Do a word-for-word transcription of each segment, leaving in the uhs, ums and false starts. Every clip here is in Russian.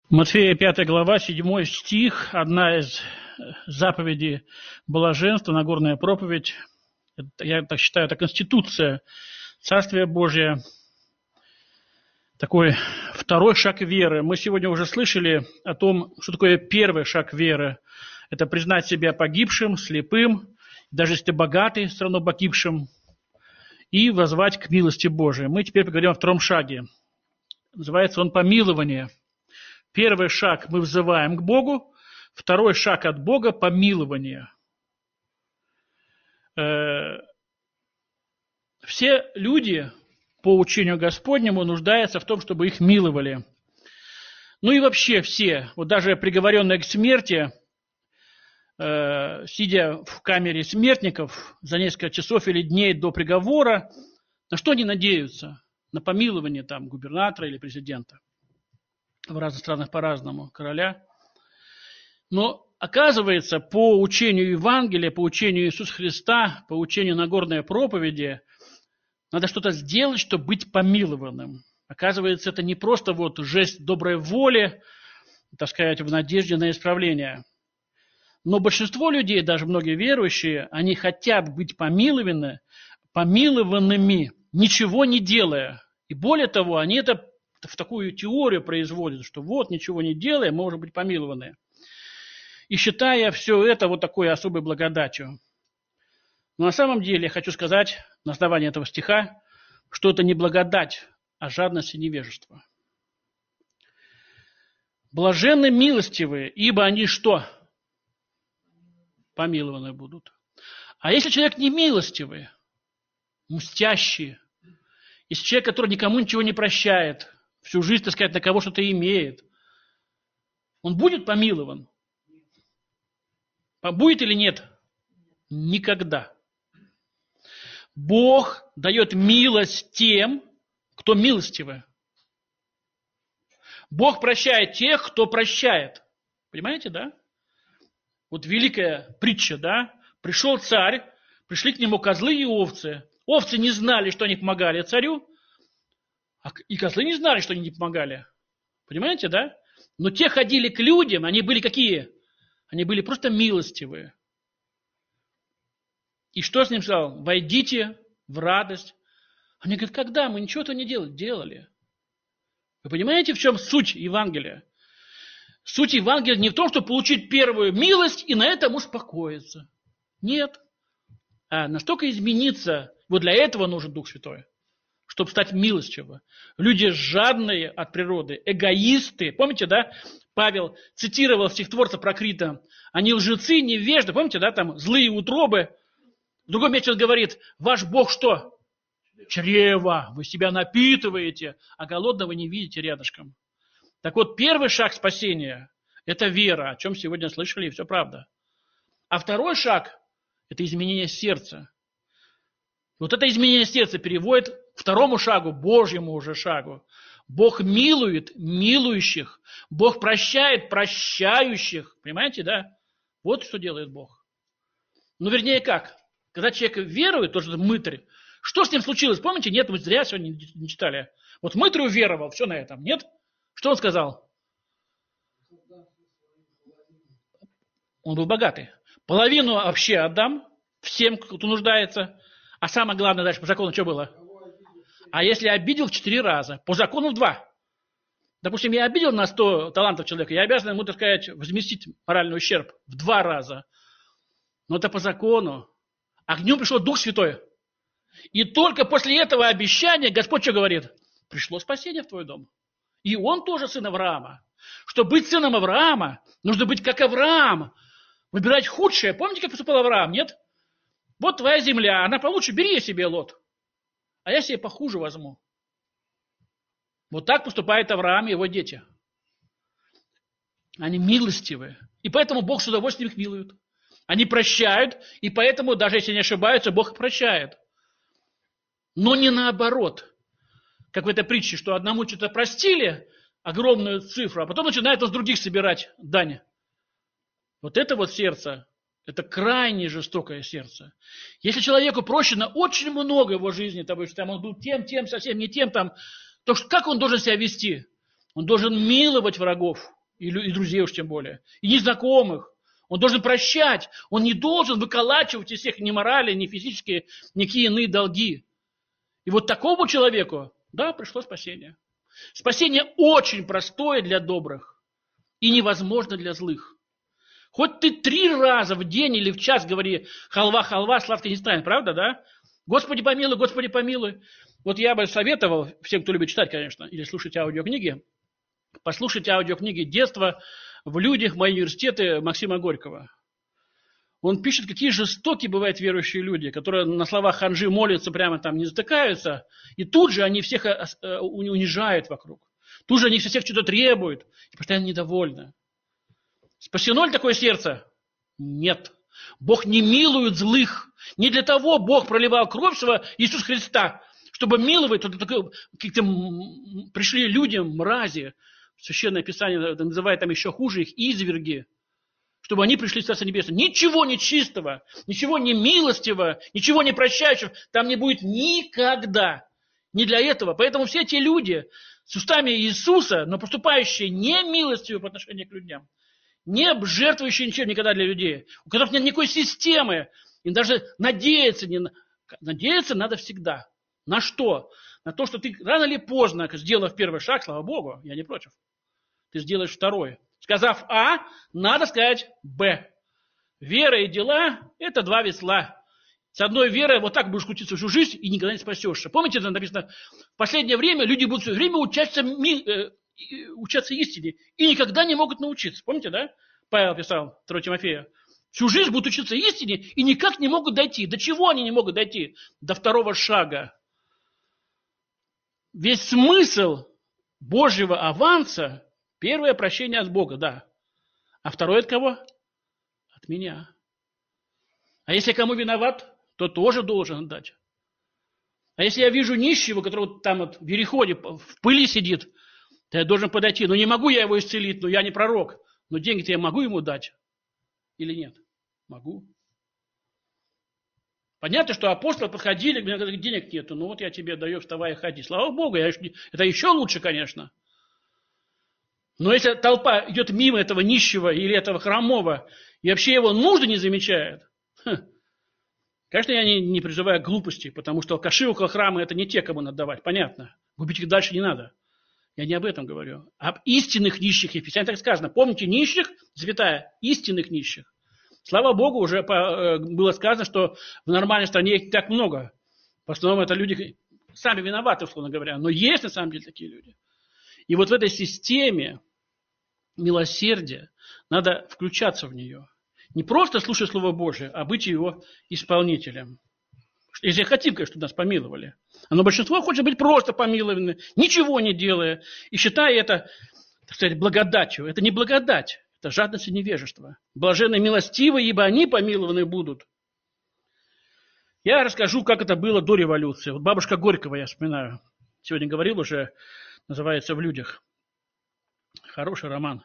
Матфея пятая глава, седьмой стих, одна из заповедей блаженства, Нагорная проповедь. Это, я так считаю, это конституция Царствия Божия. Такой второй шаг веры. Мы сегодня уже слышали о том, что такое первый шаг веры. Это признать себя погибшим, слепым, даже если ты богатый, все равно погибшим, и воззвать к милости Божией. Мы теперь поговорим о втором шаге. Называется он помилование. Первый шаг мы взываем к Богу, второй шаг от Бога – помилование. Все люди по учению Господнему нуждаются в том, чтобы их миловали. Ну и вообще все, вот даже приговоренные к смерти, сидя в камере смертников за несколько часов или дней до приговора, на что они надеются? На помилование там губернатора или президента. В разных странах по-разному, короля. Но оказывается, по учению Евангелия, по учению Иисуса Христа, по учению Нагорной проповеди, надо что-то сделать, чтобы быть помилованным. Оказывается, это не просто вот жест доброй воли, так сказать, в надежде на исправление. Но большинство людей, даже многие верующие, они хотят быть помилованы, помилованными, ничего не делая. И более того, они это в такую теорию производят, что вот, ничего не делая, мы можем быть помилованы. И считая все это вот такой особой благодатью. Но на самом деле я хочу сказать на основании этого стиха, что это не благодать, а жадность и невежество. Блаженны милостивые, ибо они что? Помилованы будут. А если человек не милостивый, мстящий, если человек, который никому ничего не прощает, всю жизнь, так сказать, на кого что-то имеет, он будет помилован? Будет или нет? Никогда. Бог дает милость тем, кто милостивый. Бог прощает тех, кто прощает. Понимаете, да? Вот великая притча, да? Пришел царь, пришли к нему козлы и овцы. Овцы не знали, что они помогали царю, и козлы не знали, что они не помогали. Понимаете, да? Но те ходили к людям, они были какие? Они были просто милостивые. И что с ним сказал? Войдите в радость. Они говорят, когда? Мы ничего-то не делали. Делали. Вы понимаете, в чем суть Евангелия? Суть Евангелия не в том, чтобы получить первую милость и на этом успокоиться. Нет. А настолько измениться, вот для этого нужен Дух Святой. Чтобы стать милостивым. Люди жадные от природы, эгоисты. Помните, да? Павел цитировал стихотворца про Крита. Они лжецы, невежды. Помните, да? Там злые утробы. В другом месте он говорит, ваш Бог что? Чрево. Вы себя напитываете, а голодного не видите рядышком. Так вот, первый шаг спасения – это вера, о чем сегодня слышали, и все правда. А второй шаг – это изменение сердца. Вот это изменение сердца переводит к второму шагу, Божьему уже шагу. Бог милует милующих, Бог прощает прощающих. Понимаете, да? Вот что делает Бог. Ну, вернее, как? Когда человек верует, тот же мытарь, что с ним случилось? Помните? Нет, мы зря сегодня не читали. Вот мытарь уверовал, все на этом. Нет? Что он сказал? Он был богатый. Половину вообще отдам всем, кто нуждается. А самое главное, дальше по закону что было? А если обидел в четыре раза? По закону в два. Допустим, я обидел на сто талантов человека, я обязан ему, так сказать, возместить моральный ущерб в два раза. Но это по закону. А к нему пришел Дух Святой. И только после этого обещания Господь что говорит? Пришло спасение в твой дом. И он тоже сын Авраама. Чтобы быть сыном Авраама, нужно быть как Авраам. Выбирать худшее. Помните, как поступал Авраам? Нет? Вот твоя земля, она получше, бери себе, Лот. А я себе похуже возьму. Вот так поступает Авраам и его дети. Они милостивые. И поэтому Бог с удовольствием их милует. Они прощают, и поэтому, даже если не ошибаются, Бог их прощает. Но не наоборот. Как в этой притче, что одному что-то простили, огромную цифру, а потом начинает он с других собирать дань. Вот это вот сердце, это крайне жестокое сердце. Если человеку прощено очень много его жизни, того, что там он был тем, тем, совсем не тем, там, то как он должен себя вести? Он должен миловать врагов. и, и друзей уж тем более, и незнакомых. Он должен прощать, он не должен выколачивать из всех ни морали, ни физические, никакие иные долги. И вот такому человеку, да, пришло спасение. Спасение очень простое для добрых и невозможно для злых. Хоть ты три раза в день или в час говори халва-халва, сладкий не станет, правда, да? Господи помилуй, Господи помилуй. Вот я бы советовал, всем, кто любит читать, конечно, или слушать аудиокниги, послушать аудиокниги детства в людях, мои университеты Максима Горького. Он пишет, какие жестокие бывают верующие люди, которые на словах ханжи молятся, прямо там не затыкаются, и тут же они всех унижают вокруг. Тут же они всех что-то требуют, и постоянно недовольны. Спасено ли такое сердце? Нет. Бог не милует злых. Не для того Бог проливал кровь своего Иисуса Христа, чтобы миловать, какие-то пришли людям мрази. Священное Писание называет там еще хуже их изверги, чтобы они пришли в Царство Небесное. Ничего нечистого, ничего не милостивого, ничего не прощающего там не будет никогда. Не для этого. Поэтому все те люди с устами Иисуса, но поступающие не милостиво по отношению к людям, не жертвующие ничем никогда для людей, у которых нет никакой системы, им даже надеяться не надеяться надо всегда. На что? На то, что ты рано или поздно, сделав первый шаг, слава Богу, я не против, ты сделаешь второй. Сказав А, надо сказать Б. Вера и дела – это два весла. С одной верой вот так будешь крутиться всю жизнь и никогда не спасешься. Помните, это написано, в последнее время люди будут все время учаться, э, учаться истине и никогда не могут научиться. Помните, да? Павел писал, второе Тимофея. Всю жизнь будут учиться истине и никак не могут дойти. До чего они не могут дойти? До второго шага. Весь смысл Божьего аванса – первое прощение от Бога, да. А второе от кого? От меня. А если я кому виноват, то тоже должен отдать. А если я вижу нищего, который там вот в переходе в пыли сидит, то я должен подойти. Но не могу я его исцелить, но я не пророк. Но деньги-то я могу ему дать или нет? Могу. Понятно, что апостолы подходили, говорили, денег нету, ну вот я тебе даю, вставай и ходи. Слава Богу, я, это еще лучше, конечно. Но если толпа идет мимо этого нищего или этого хромого, и вообще его нужды не замечает, ха, конечно, я не, не призываю к глупости, потому что алкаши около храма – это не те, кому надо давать, понятно. Губить их дальше не надо. Я не об этом говорю. Об истинных нищих. И в Писании так сказано. Помните, нищих, запятая, истинных нищих. Слава Богу, уже было сказано, что в нормальной стране их не так много. В основном это люди сами виноваты, условно говоря. Но есть на самом деле такие люди. И вот в этой системе милосердия надо включаться в нее. Не просто слушать Слово Божие, а быть его исполнителем. Если хотим, конечно, чтобы нас помиловали. Но большинство хочет быть просто помилованы, ничего не делая, и считая это, так сказать, благодатью. Это не благодать. Это жадность и невежество. Блаженны милостивы, ибо они помилованы будут. Я расскажу, как это было до революции. Вот бабушка Горького, я вспоминаю. Сегодня говорил уже, называется «В людях». Хороший роман.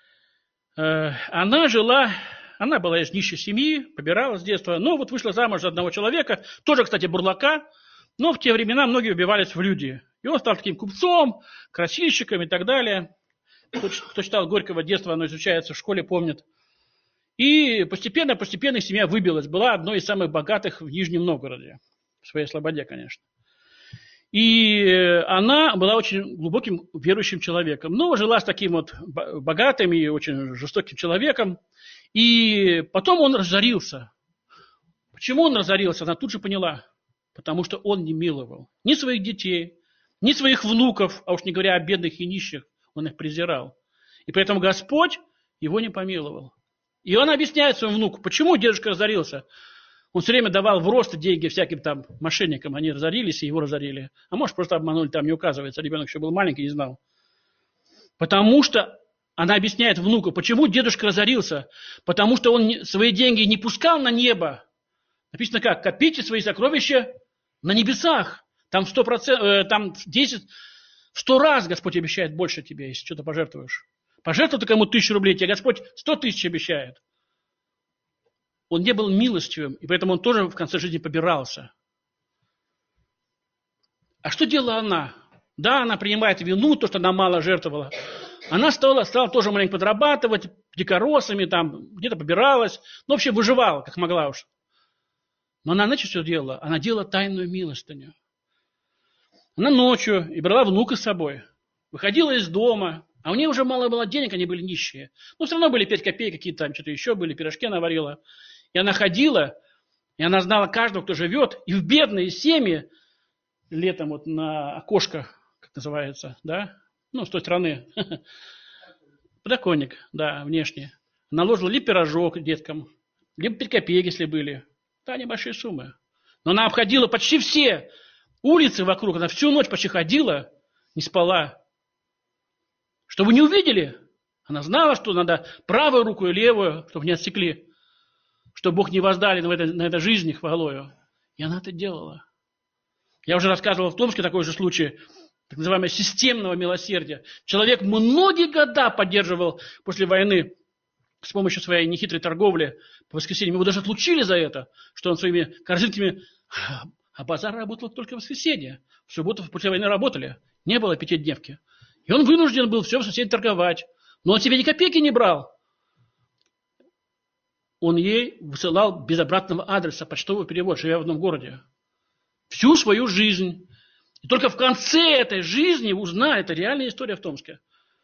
Она жила, она была из нищей семьи, побирала с детства, но вот вышла замуж за одного человека, тоже, кстати, бурлака, но в те времена многие убивались в люди. И он стал таким купцом, красильщиком и так далее. Кто, кто читал Горького детства, оно изучается в школе, помнит. И постепенно-постепенно семья выбилась. Была одной из самых богатых в Нижнем Новгороде. В своей слободе, конечно. И она была очень глубоким верующим человеком. Но жила с таким вот богатым и очень жестоким человеком. И потом он разорился. Почему он разорился? Она тут же поняла. Потому что он не миловал ни своих детей, ни своих внуков, а уж не говоря о бедных и нищих. Он их презирал. И поэтому Господь его не помиловал. И он объясняет своему внуку, почему дедушка разорился. Он все время давал в рост деньги всяким там мошенникам. Они разорились и его разорили. А может, просто обманули, там не указывается. Ребенок еще был маленький, не знал. Потому что она объясняет внуку, почему дедушка разорился. Потому что он свои деньги не пускал на небо. Написано как? Копите свои сокровища на небесах. Там, сто процентов, э, там десять... В сто раз Господь обещает больше тебе, если что-то пожертвуешь. Пожертвуй ты кому тысячу рублей, тебе Господь сто тысяч обещает. Он не был милостивым, и поэтому он тоже в конце жизни побирался. А что делала она? Да, она принимает вину, то, что она мало жертвовала. Она стала, стала тоже маленько подрабатывать, дикоросами, там, где-то побиралась. Ну, вообще выживала, как могла уж. Но она, знаете, что делала? Она делала тайную милостыню. Она ночью и брала внука с собой. Выходила из дома. А у нее уже мало было денег, они были нищие. Но все равно были пять копеек, какие-то там что-то еще были, пирожки она варила. И она ходила, и она знала каждого, кто живет. И в бедные семьи, летом вот на окошко, как называется, да, ну, с той стороны, подоконник, да, внешне. Наложила либо пирожок деткам, либо пять копеек, если были. Да, небольшие суммы. Но она обходила почти все улицы вокруг, она всю ночь почти ходила, не спала. Чтобы не увидели. Она знала, что надо правую руку и левую, чтобы не отсекли. Чтобы Бог не воздали на этой, на этой жизни хвалою. И она это делала. Я уже рассказывал в Томске такой же случай, так называемого системного милосердия. Человек многие года поддерживал после войны с помощью своей нехитрой торговли по воскресеньям. Его даже отлучили за это, что он своими корзинками... А базар работал только в воскресенье. В субботу после войны работали. Не было пятидневки. И он вынужден был все в соседей торговать. Но он себе ни копейки не брал. Он ей высылал без обратного адреса почтовый перевод, живя в одном городе. Всю свою жизнь. И только в конце этой жизни узнали, это реальная история в Томске.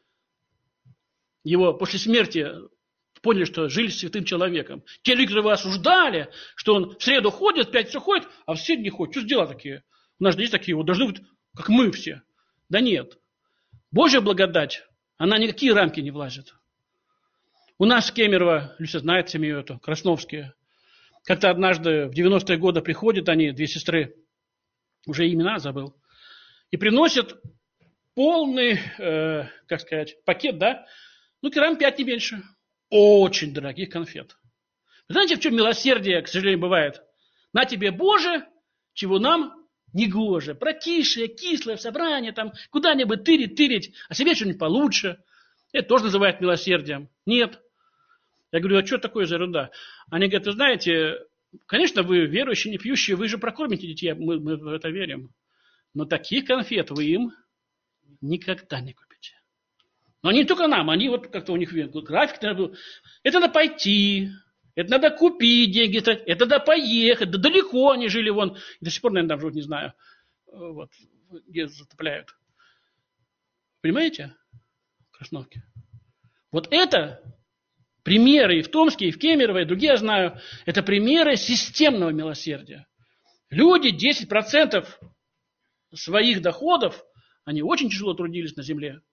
Его после смерти поняли, что жили с святым человеком. Те люди, которые его осуждали, что он в среду ходит, в пятницу ходит, а в среду не ходит. Что за дела такие? У нас же есть такие, вот должны быть, как мы все. Да нет. Божья благодать, она никакие рамки не влазит. У нас в Кемерово, Люся знает семью эту, Красновские. Как-то однажды в девяностые годы приходят они, две сестры, уже имена забыл, и приносят полный, э, как сказать, пакет, да, ну, килограмм пять не меньше. Очень дорогих конфет. Вы знаете, в чем милосердие, к сожалению, бывает? На тебе, Боже, чего нам не гоже. Протишее, кислое в собрании, там, куда-нибудь тырить, тырить, а себе что-нибудь получше. Это тоже называют милосердием. Нет. Я говорю, а что такое за ерунда? Они говорят, вы знаете, конечно, вы верующие, не пьющие, вы же прокормите детей, мы, мы в это верим. Но таких конфет вы им никогда не купите. Но они не только нам, они вот как-то у них график. Это надо пойти, это надо купить, деньги тратить, это надо поехать, да далеко они жили вон. И до сих пор, наверное, там живут, не знаю, вот, где затопляют. Понимаете? Красновки. Вот это примеры и в Томске, и в Кемерово, и другие я знаю, это примеры системного милосердия. Люди десять процентов своих доходов, они очень тяжело трудились на земле.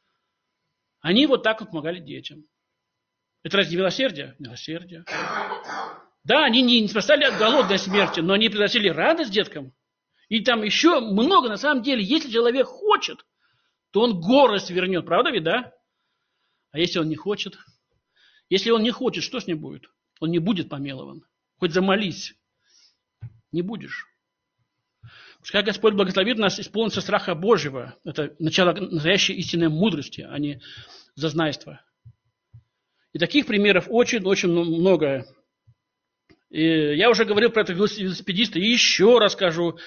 Они вот так вот помогали детям. Это разве милосердие? Милосердие. Да, они не, не спасали от голодной смерти, но они приносили радость деткам. И там еще много, на самом деле, если человек хочет, то он горы свернет. Правда ведь, да? А если он не хочет? Если он не хочет, что с ним будет? Он не будет помилован. Хоть замолись. Не будешь. Пускай Господь благословит нас исполниться страха Божьего. Это начало настоящей истинной мудрости, а не зазнайства. И таких примеров очень-очень много. И я уже говорил про этого велосипедиста, и еще расскажу.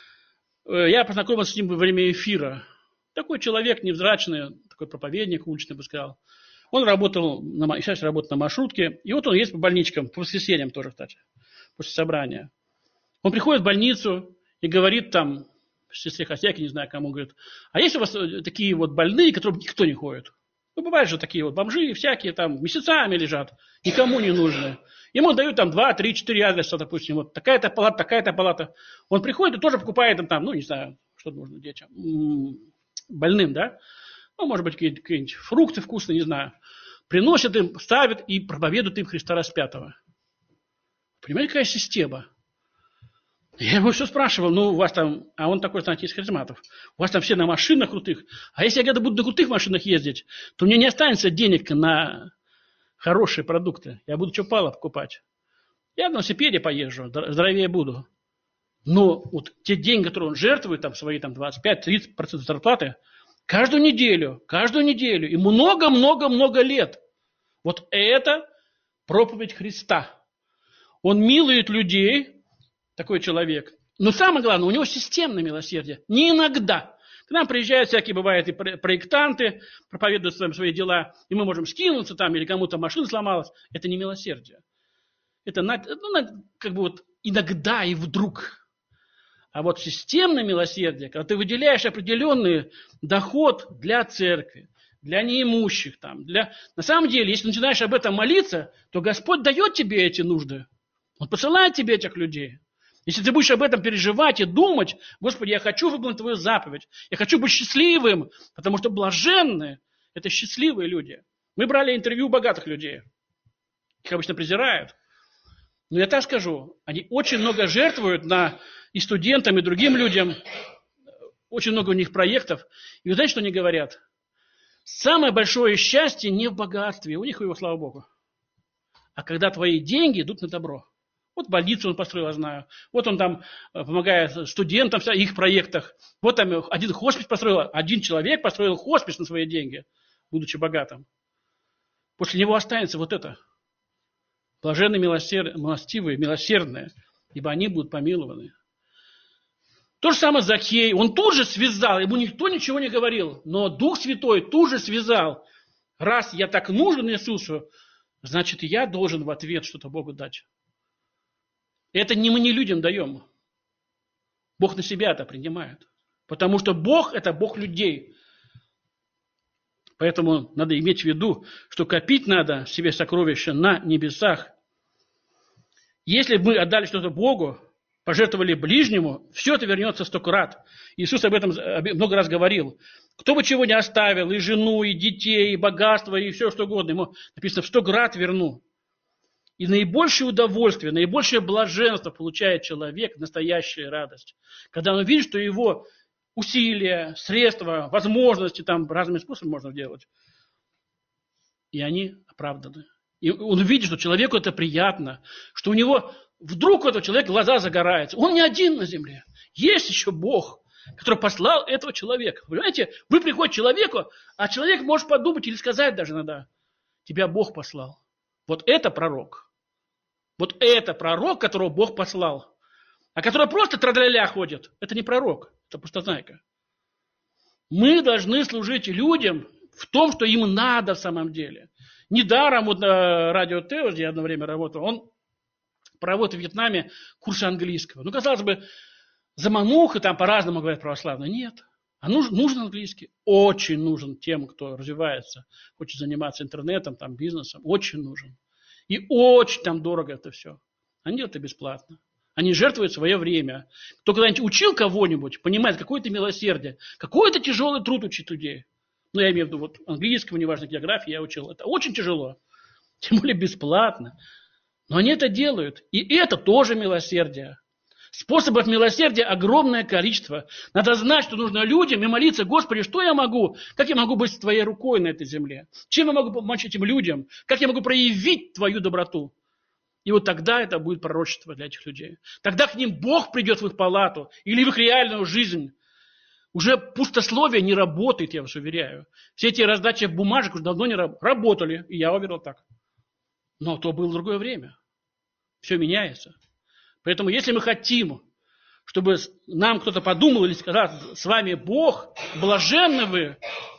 Я познакомился с ним во время эфира. Такой человек невзрачный, такой проповедник уличный, бы сказал. Он работал, на, сейчас работает на маршрутке, и вот он есть по больничкам, по воскресеньям тоже, кстати, после собрания. Он приходит в больницу и говорит там, сестре хозяйке, не знаю кому, говорит, а есть у вас такие вот больные, которым никто не ходит? Ну, бывают же такие вот бомжи всякие, там, месяцами лежат, никому не нужны. Ему дают там два, три, четыре адреса, допустим, вот такая-то палата, такая-то палата. Он приходит и тоже покупает им там, ну, не знаю, что нужно детям, больным, да? Ну, может быть, какие-нибудь, какие-нибудь фрукты вкусные, не знаю. Приносят им, ставят и проповедуют им Христа распятого. Понимаете, какая система? Я его все спрашивал, ну, у вас там, а он такой, знаете, из харизматов, у вас там все на машинах крутых, а если я когда буду на крутых машинах ездить, то мне не останется денег на хорошие продукты, я буду что пало покупать. Я на велосипеде поезжу, здоровее буду. Но вот те деньги, которые он жертвует, там свои там, двадцать пять - тридцать процентов зарплаты, каждую неделю, каждую неделю, и много-много-много лет. Вот это проповедь Христа. Он милует людей, такой человек. Но самое главное, у него системное милосердие. Не иногда. К нам приезжают всякие, бывают, и проектанты, проповедуют свои, свои дела, и мы можем скинуться там, или кому-то машина сломалась. Это не милосердие. Это ну, как бы вот иногда и вдруг. А вот системное милосердие, когда ты выделяешь определенный доход для церкви, для неимущих, там, для... на самом деле, если начинаешь об этом молиться, то Господь дает тебе эти нужды. Он посылает тебе этих людей. Если ты будешь об этом переживать и думать, Господи, я хочу выполнить Твою заповедь, я хочу быть счастливым, потому что блаженные – это счастливые люди. Мы брали интервью у богатых людей. Их обычно презирают. Но я так скажу, они очень много жертвуют на и студентам, и другим людям. Очень много у них проектов. И вы знаете, что они говорят? Самое большое счастье не в богатстве, у них его, слава Богу, а когда твои деньги идут на добро. Вот больницу он построил, я знаю. Вот он там помогает студентам в их проектах. Вот там один хоспис построил, один человек построил хоспис на свои деньги, будучи богатым. После него останется вот это. Блаженные, милосер... милостивые, милосердные, ибо они будут помилованы. То же самое Закхей. Он тут же связал, ему никто ничего не говорил, но Дух Святой тут же связал. Раз я так нужен Иисусу, значит, я должен в ответ что-то Богу дать. Это не мы не людям даем. Бог на себя это принимает. Потому что Бог – это Бог людей. Поэтому надо иметь в виду, что копить надо себе сокровища на небесах. Если бы мы отдали что-то Богу, пожертвовали ближнему, все это вернется сто крат. Иисус об этом много раз говорил. Кто бы чего не оставил, и жену, и детей, и богатство, и все что угодно, ему написано, в сто крат верну. И наибольшее удовольствие, наибольшее блаженство получает человек, настоящая радость. Когда он видит, что его усилия, средства, возможности, там разными способами можно делать, и они оправданы. И он видит, что человеку это приятно, что у него вдруг у этого человека глаза загораются. Он не один на земле. Есть еще Бог, который послал этого человека. Понимаете, вы приходите к человеку, а человек может подумать или сказать даже иногда, тебя Бог послал. Вот это пророк. Вот это пророк, которого Бог послал. А который просто тра-ля-ля ходит, это не пророк, это пустознайка. Мы должны служить людям в том, что им надо в самом деле. Недаром вот на радио Теос, где я одно время работал, он проводит в Вьетнаме курсы английского. Ну, казалось бы, замануха, там по-разному говорят православные. Нет. А нужен, нужен английский. Очень нужен тем, кто развивается, хочет заниматься интернетом, там, бизнесом. Очень нужен. И очень там дорого это все. Они делают это бесплатно. Они жертвуют свое время. Кто когда-нибудь учил кого-нибудь, понимает, какое это милосердие, какой это тяжелый труд учить людей. Ну, я имею в виду, вот английского, неважно, географии я учил. Это очень тяжело. Тем более бесплатно. Но они это делают. И это тоже милосердие. Способов милосердия огромное количество. Надо знать, что нужно людям и молиться, Господи, что я могу? Как я могу быть с Твоей рукой на этой земле? Чем я могу помочь этим людям? Как я могу проявить Твою доброту? И вот тогда это будет пророчество для этих людей. Тогда к ним Бог придет в их палату или в их реальную жизнь. Уже пустословие не работает, я вас уверяю. Все эти раздачи бумажек уже давно не работали, и я уверил так. Но то было другое время. Все меняется. Поэтому если мы хотим, чтобы нам кто-то подумал или сказал, с вами Бог, блаженны вы,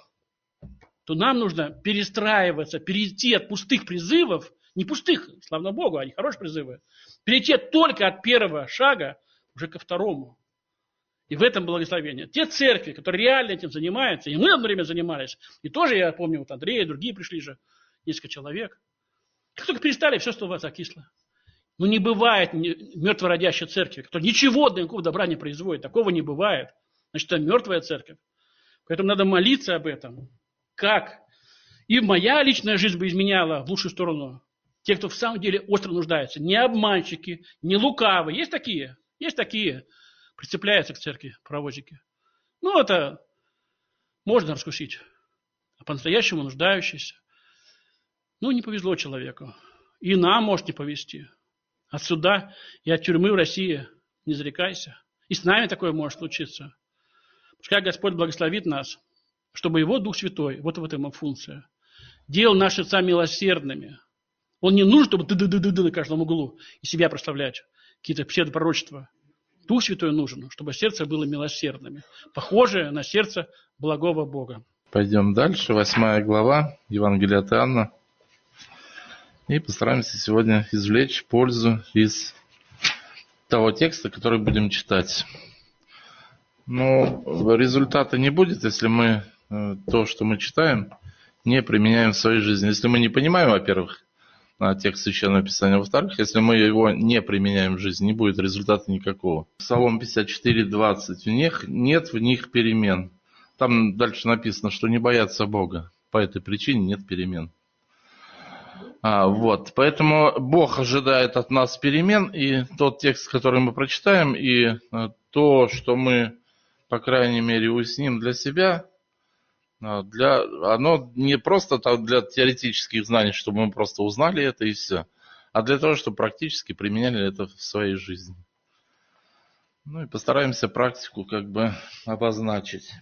то нам нужно перестраиваться, перейти от пустых призывов, не пустых, слава Богу, они хорошие призывы, перейти только от первого шага уже ко второму. И в этом благословение. Те церкви, которые реально этим занимаются, и мы одно время занимались, и тоже, я помню, вот Андрей и другие пришли же, несколько человек. Как только перестали, все стало закисло. Но не бывает мертвородящей церкви, которая ничего для никакого добра не производит. Такого не бывает. Значит, это мертвая церковь. Поэтому надо молиться об этом. Как? И моя личная жизнь бы изменяла в лучшую сторону. Те, кто в самом деле остро нуждается. Не обманщики, не лукавые. Есть такие. Есть такие. Прицепляются к церкви паровозики. Ну, это можно раскусить. А по-настоящему нуждающийся. Ну, не повезло человеку. И нам может не повезти. От суда и от тюрьмы в России не зарекайся. И с нами такое может случиться. Пускай Господь благословит нас, чтобы Его Дух Святой, вот в этом функция, делал наши сердца милосердными. Он не нужен, чтобы ды-ды-ды-ды на каждом углу и себя прославлять. Какие-то псевдопророчества. Дух Святой нужен, чтобы сердце было милосердным, похожее на сердце благого Бога. Пойдем дальше. Восьмая глава Евангелия от Иоанна. И постараемся сегодня извлечь пользу из того текста, который будем читать. Но результата не будет, если мы то, что мы читаем, не применяем в своей жизни. Если мы не понимаем, во-первых, текст Священного Писания, во-вторых, если мы его не применяем в жизни, не будет результата никакого. Псалом пятьдесят четыре, двадцать. В них нет в них перемен. Там дальше написано, что не боятся Бога. По этой причине нет перемен. А, вот, поэтому Бог ожидает от нас перемен, и тот текст, который мы прочитаем, и то, что мы, по крайней мере, уясним для себя, для, оно не просто для теоретических знаний, чтобы мы просто узнали это и все, а для того, чтобы практически применяли это в своей жизни. Ну и постараемся практику как бы обозначить.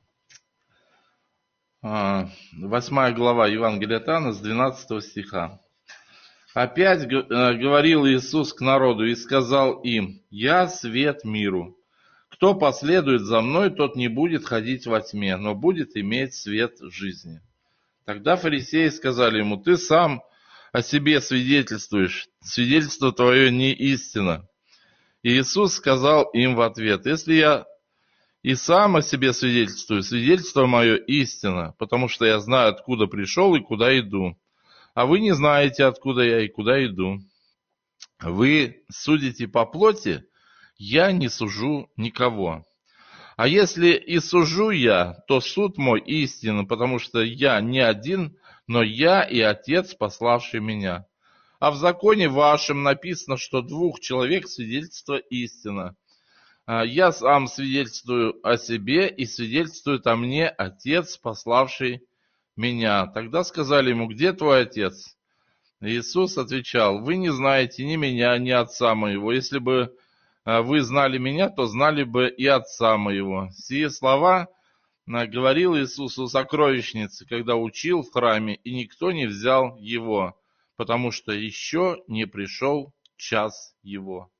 Восьмая глава Евангелия от Иоанна с двенадцатого стиха. «Опять говорил Иисус к народу и сказал им: Я свет миру. Кто последует за мной, тот не будет ходить во тьме, но будет иметь свет жизни». Тогда фарисеи сказали ему: Ты сам о себе свидетельствуешь, свидетельство твое не истина. И Иисус сказал им в ответ: Если я и сам о себе свидетельствую, свидетельство мое истина, потому что я знаю, откуда пришел и куда иду. А вы не знаете, откуда я и куда иду. Вы судите по плоти, я не сужу никого. А если и сужу я, то суд мой истинен, потому что я не один, но я и Отец, пославший меня. А в законе вашем написано, что двух человек свидетельство истина. Я сам свидетельствую о себе, и свидетельствует о мне Отец, пославший меня. Тогда сказали ему: Где твой Отец? Иисус отвечал: Вы не знаете ни меня, ни Отца моего. Если бы вы знали меня, то знали бы и Отца моего. Сие слова говорил Иисус у сокровищницы, когда учил в храме, и никто не взял его, потому что еще не пришел час его.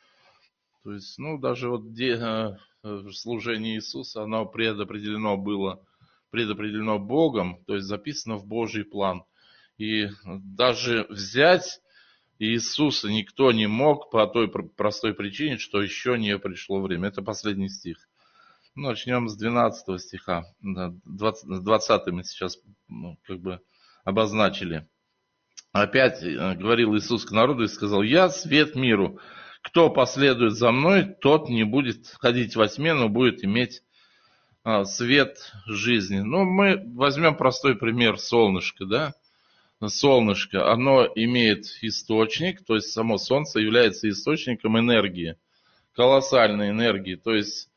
То есть, ну, даже вот где, э, служение Иисуса, оно предопределено было, предопределено Богом, то есть записано в Божий план. И даже взять Иисуса никто не мог по той простой причине, что еще не пришло время. Это последний стих. Ну, начнем с двенадцатого стиха. двадцатый мы сейчас ну, как бы обозначили. Опять говорил Иисус к народу и сказал: Я свет миру. Кто последует за мной, тот не будет ходить во тьме, но будет иметь а, свет жизни. Ну, мы возьмем простой пример солнышко, да? Солнышко, оно имеет источник, то есть само Солнце является источником энергии, колоссальной энергии. То есть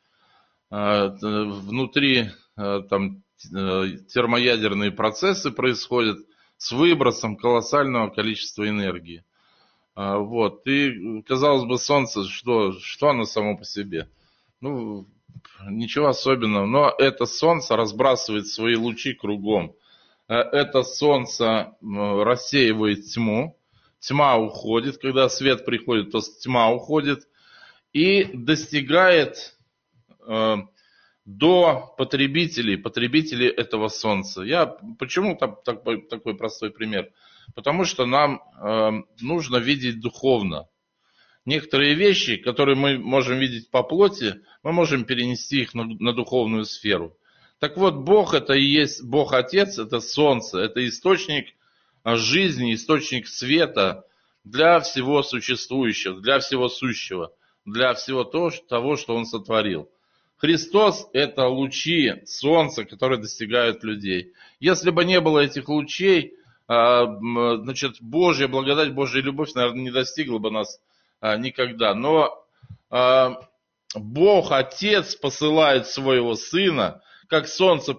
а, внутри а, там термоядерные процессы происходят с выбросом колоссального количества энергии. Вот. И, казалось бы, Солнце, что, что оно само по себе? Ну, ничего особенного. Но это Солнце разбрасывает свои лучи кругом. Это Солнце рассеивает тьму. Тьма уходит. Когда свет приходит, то тьма уходит. И достигает э, до потребителей, потребителей этого Солнца. Я, почему так, такой, такой простой пример? Потому что нам э, нужно видеть духовно. Некоторые вещи, которые мы можем видеть по плоти, мы можем перенести их на, на духовную сферу. Так вот, Бог это и есть Бог Отец, это Солнце, это источник жизни, источник света для всего существующего, для всего сущего, для всего того, что Он сотворил. Христос это лучи Солнца, которые достигают людей. Если бы не было этих лучей, значит, Божья благодать, Божья любовь, наверное, не достигла бы нас никогда. Но Бог, Отец, посылает своего Сына, как Солнце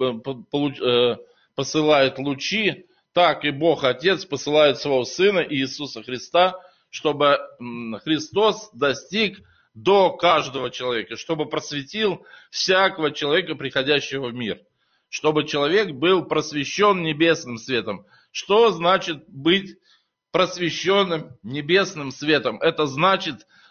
посылает лучи, так и Бог, Отец, посылает своего Сына Иисуса Христа, чтобы Христос достиг до каждого человека, чтобы просветил всякого человека, приходящего в мир. Чтобы человек был просвещен небесным светом. Что значит быть просвещенным небесным светом? Это значит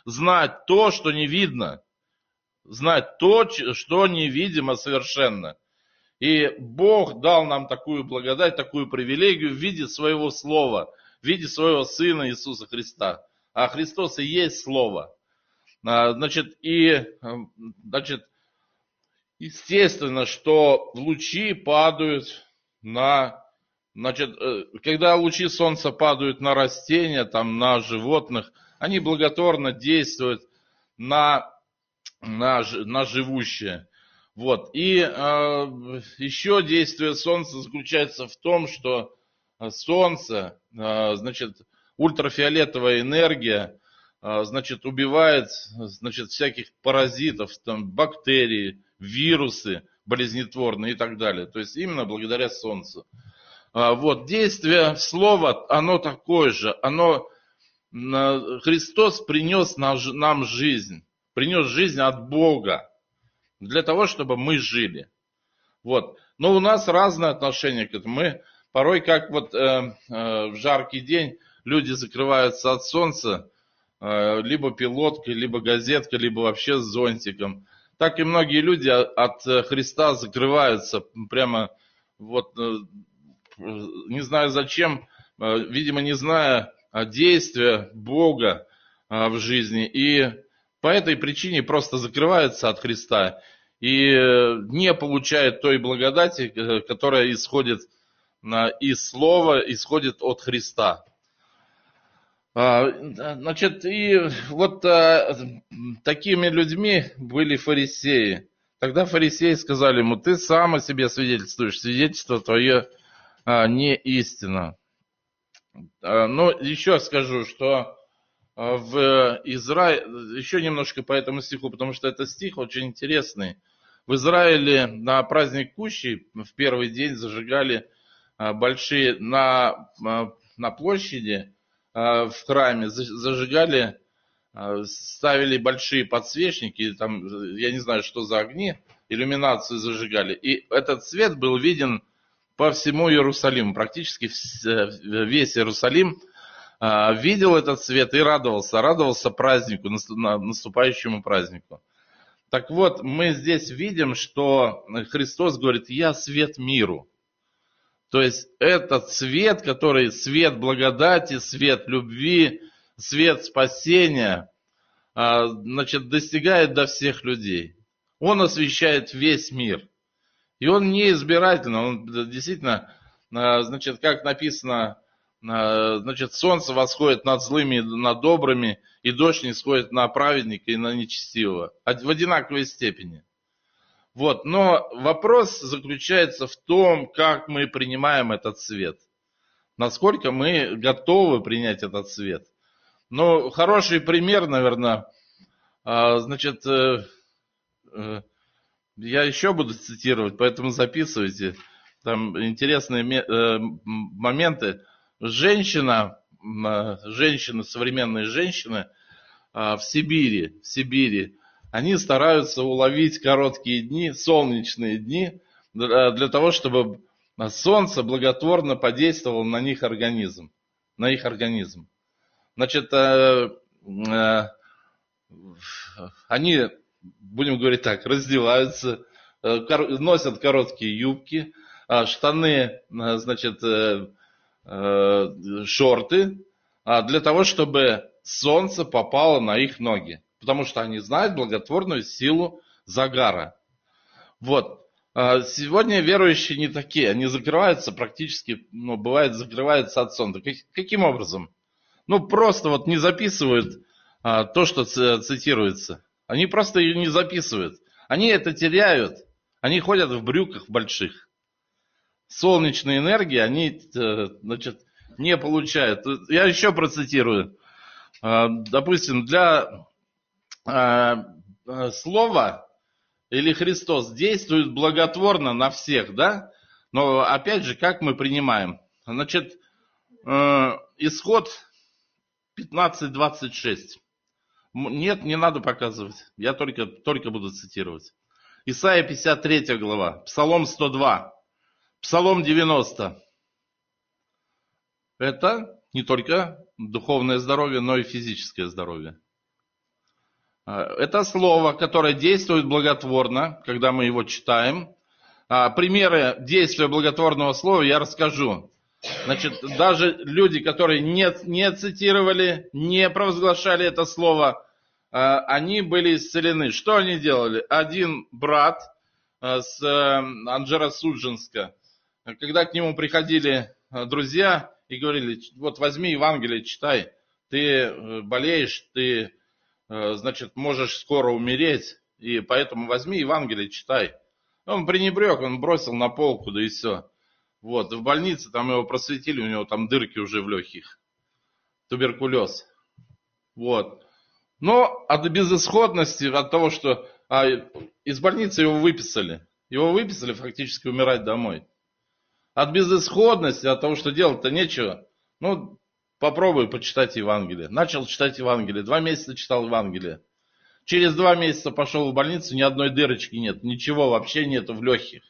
знать то, что не видно. Знать то, что невидимо совершенно. И Бог дал нам такую благодать, такую привилегию в виде своего Слова, в виде своего Сына Иисуса Христа. А Христос и есть Слово. Значит, и, значит, естественно, что лучи падают на, значит, когда лучи солнца падают на растения, там, на животных, они благотворно действуют на, на, на живущее. Вот. И э, еще действие солнца заключается в том, что солнце, э, значит, ультрафиолетовая энергия, э, значит, убивает, значит, всяких паразитов, там, бактерии, вирусы болезнетворные и так далее. То есть именно благодаря солнцу. Э, вот. Действие слова, оно такое же. Оно, э, Христос принес нам жизнь. Принес жизнь от Бога. Для того, чтобы мы жили. Вот. Но у нас разное отношение к этому. Мы порой, как вот э, э, в жаркий день, люди закрываются от солнца, э, либо пилоткой, либо газеткой, либо вообще с зонтиком. Так и многие люди от Христа закрываются прямо, вот, э, не знаю зачем, э, видимо, не зная действия Бога э, в жизни. И по этой причине просто закрываются от Христа и не получают той благодати, которая исходит из Слова, исходит от Христа. Значит, и вот такими людьми были фарисеи. Тогда фарисеи сказали ему: ты сам о себе свидетельствуешь, свидетельство твое не истина. Но еще скажу, что в Израиле, еще немножко по этому стиху, потому что это стих очень интересный. В Израиле на праздник Кущи в первый день зажигали большие, на, на площади в храме зажигали, ставили большие подсвечники, там, я не знаю, что за огни, иллюминацию зажигали. И этот свет был виден по всему Иерусалиму, практически весь Иерусалим видел этот свет и радовался, радовался празднику, наступающему празднику. Так вот, мы здесь видим, что Христос говорит: я свет миру. То есть этот свет, который свет благодати, свет любви, свет спасения, значит, достигает до всех людей. Он освещает весь мир. И он не избирательно, он действительно, значит, как написано, значит, солнце восходит над злыми и над добрыми, и дождь не сходит на праведника и на нечестивого. В одинаковой степени. Вот. Но вопрос заключается в том, как мы принимаем этот свет. Насколько мы готовы принять этот свет. Ну, хороший пример, наверное, значит, я еще буду цитировать, поэтому записывайте. Там интересные моменты. Женщина, женщины, современные женщины в Сибири, в Сибири, они стараются уловить короткие дни, солнечные дни, для того, чтобы солнце благотворно подействовало на них организм, на их организм. Значит, они, будем говорить так, раздеваются, носят короткие юбки, штаны, значит, шорты, для того, чтобы солнце попало на их ноги. Потому что они знают благотворную силу загара. Вот. Сегодня верующие не такие. Они закрываются практически, ну, бывает, закрываются от солнца. Каким образом? Ну, просто вот не записывают то, что цитируется. Они просто ее не записывают. Они это теряют. Они ходят в брюках больших. Солнечной энергии они, значит, не получают. Я еще процитирую. Допустим, для слова или Христос действует благотворно на всех, да? Но опять же, как мы принимаем? Значит, исход пятнадцать двадцать шесть. Нет, не надо показывать. Я только, только буду цитировать. Исайя пятьдесят третья глава. Псалом сто два. Псалом девяносто. Это не только духовное здоровье, но и физическое здоровье. Это слово, которое действует благотворно, когда мы его читаем. Примеры действия благотворного слова я расскажу. Значит, даже люди, которые не, не цитировали, не провозглашали это слово, они были исцелены. Что они делали? Один брат с Анжеро Судженска, когда к нему приходили друзья и говорили: вот возьми Евангелие, читай, ты болеешь, ты, значит, можешь скоро умереть, и поэтому возьми Евангелие, читай. Он пренебрег, он бросил на полку, да и все. Вот, в больнице там его просветили, у него там дырки уже в легких. Туберкулез. Вот. Но от безысходности, от того, что а, из больницы его выписали. Его выписали фактически умирать домой. От безысходности, от того, что делать-то нечего. Ну, попробуй почитать Евангелие. Начал читать Евангелие. Два месяца читал Евангелие. Через два месяца пошел в больницу, ни одной дырочки нет. Ничего вообще нету в легких.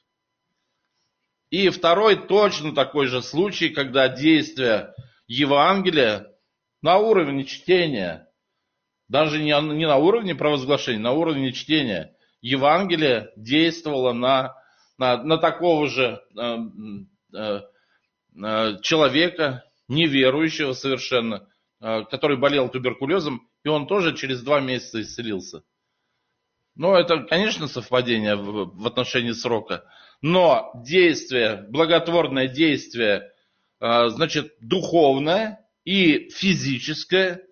И второй точно такой же случай, когда действие Евангелия на уровне чтения, даже не на уровне провозглашения, на уровне чтения, Евангелие действовало на, на, на такого же э, э, э, человека, неверующего совершенно, э, который болел туберкулезом, и он тоже через два месяца исцелился. Ну, это, конечно, совпадение в, в отношении срока. Но действие, благотворное действие, значит, духовное и физическое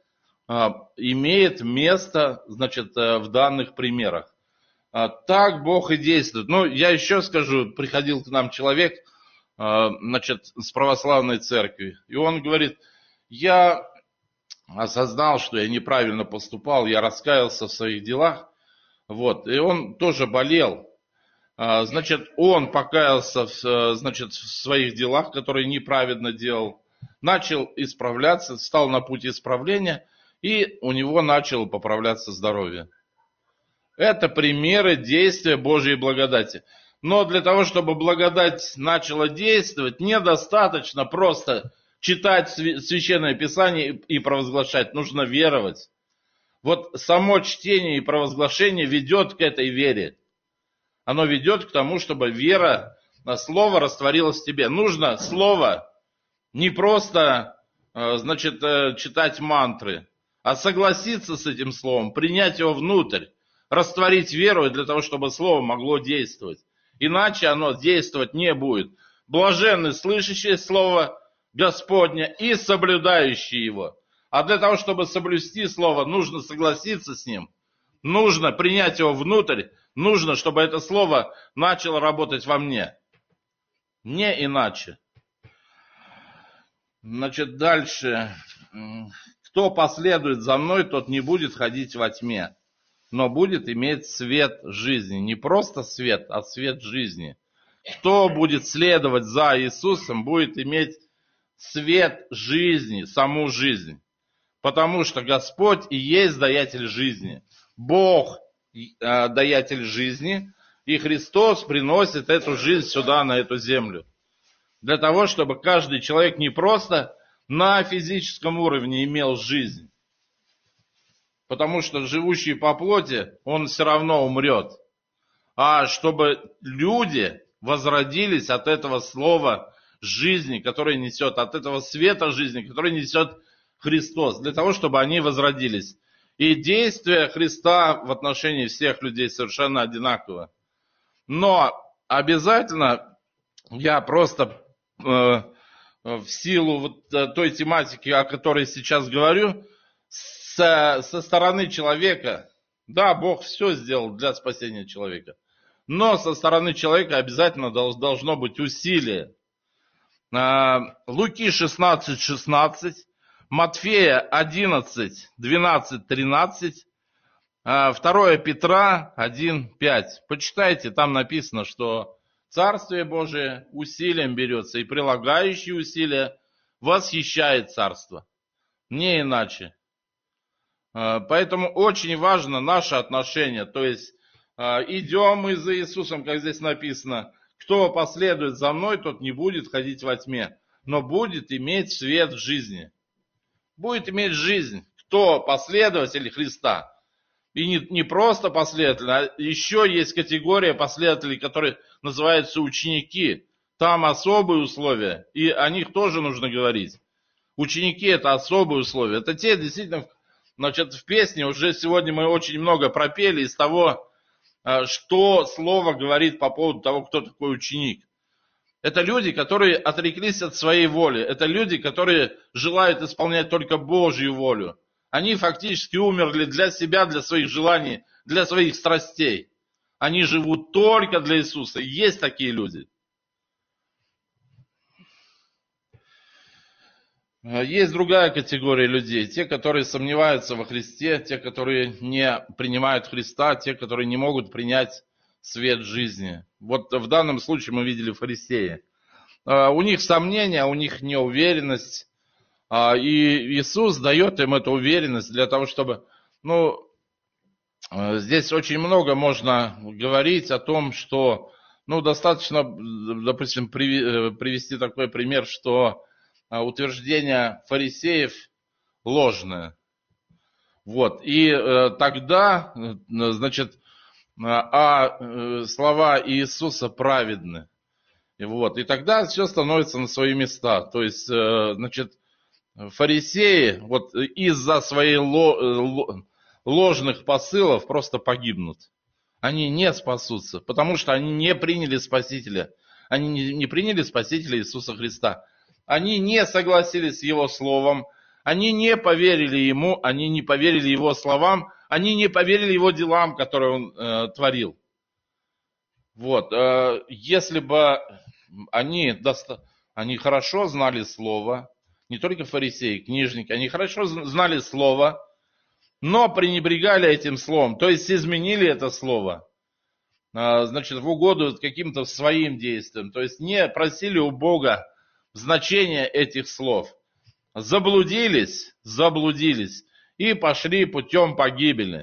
имеет место, значит, в данных примерах. Так Бог и действует. Ну, я еще скажу, приходил к нам человек, значит, с православной церкви, и он говорит: я осознал, что я неправильно поступал, я раскаялся в своих делах, вот, и он тоже болел. Значит, он покаялся в, значит, в своих делах, которые неправедно делал, начал исправляться, стал на путь исправления, и у него начало поправляться здоровье. Это примеры действия Божьей благодати. Но для того, чтобы благодать начала действовать, недостаточно просто читать Священное Писание и провозглашать. Нужно веровать. Вот само чтение и провозглашение ведет к этой вере. Оно ведет к тому, чтобы вера на слово растворилась в тебе. Нужно слово не просто, значит, читать мантры, а согласиться с этим словом, принять его внутрь, растворить веру для того, чтобы слово могло действовать. Иначе оно действовать не будет. Блаженны слышащие слово Господне и соблюдающие его. А для того, чтобы соблюсти слово, нужно согласиться с ним, нужно принять его внутрь, нужно, чтобы это слово начало работать во мне. Не иначе. Значит, дальше. Кто последует за мной, тот не будет ходить во тьме, но будет иметь свет жизни. Не просто свет, а свет жизни. Кто будет следовать за Иисусом, будет иметь свет жизни, саму жизнь. Потому что Господь и есть даятель жизни. Бог даятель жизни, и Христос приносит эту жизнь сюда, на эту землю. Для того, чтобы каждый человек не просто на физическом уровне имел жизнь. Потому что живущий по плоти, он все равно умрет. А чтобы люди возродились от этого слова жизни, которое несет, от этого света жизни, который несет Христос. Для того, чтобы они возродились. И действие Христа в отношении всех людей совершенно одинаково. Но обязательно я просто э, в силу вот той тематики, о которой сейчас говорю, со, со стороны человека, да, Бог все сделал для спасения человека, но со стороны человека обязательно должно быть усилие. Луки шестнадцать шестнадцать, Матфея одиннадцать двенадцать тринадцать, второе Петра один пять. Почитайте, там написано, что Царствие Божие усилием берется, и прилагающие усилия восхищает Царство. Не иначе. Поэтому очень важно наше отношение. То есть идем мы за Иисусом, как здесь написано. Кто последует за мной, тот не будет ходить во тьме, но будет иметь свет в жизни. Будет иметь жизнь. Кто последователь Христа, И не, не просто последователи, а еще есть категория последователей, которые называются ученики. Там особые условия, и о них тоже нужно говорить. Ученики – это особые условия. Это те, действительно, значит, в песне уже сегодня мы очень много пропели из того, что слово говорит по поводу того, кто такой ученик. Это люди, которые отреклись от своей воли. Это люди, которые желают исполнять только Божью волю. Они фактически умерли для себя, для своих желаний, для своих страстей. Они живут только для Иисуса. Есть такие люди. Есть другая категория людей. Те, которые сомневаются во Христе, те, которые не принимают Христа, те, которые не могут принять свет жизни. Вот в данном случае мы видели фарисеи. У них сомнения, у них неуверенность. И Иисус дает им эту уверенность для того, чтобы... Ну, здесь очень много можно говорить о том, что... Ну, достаточно, допустим, привести такой пример, что утверждение фарисеев ложное. Вот. И тогда, значит, а слова Иисуса праведны. И, вот. И тогда все становится на свои места. То есть, значит, фарисеи вот из-за своих ложных посылов просто погибнут. Они не спасутся, потому что они не приняли Спасителя. Они не приняли Спасителя Иисуса Христа. Они не согласились с Его Словом. Они не поверили Ему, они не поверили Его словам, они не поверили Его делам, которые Он э, творил. Вот. Э, если бы они, доста... они хорошо знали Слово, не только фарисеи, книжники, они хорошо знали Слово, но пренебрегали этим Словом, то есть изменили это Слово, э, значит, в угоду каким-то своим действиям, то есть не просили у Бога значения этих слов. Заблудились, заблудились и пошли путем погибели.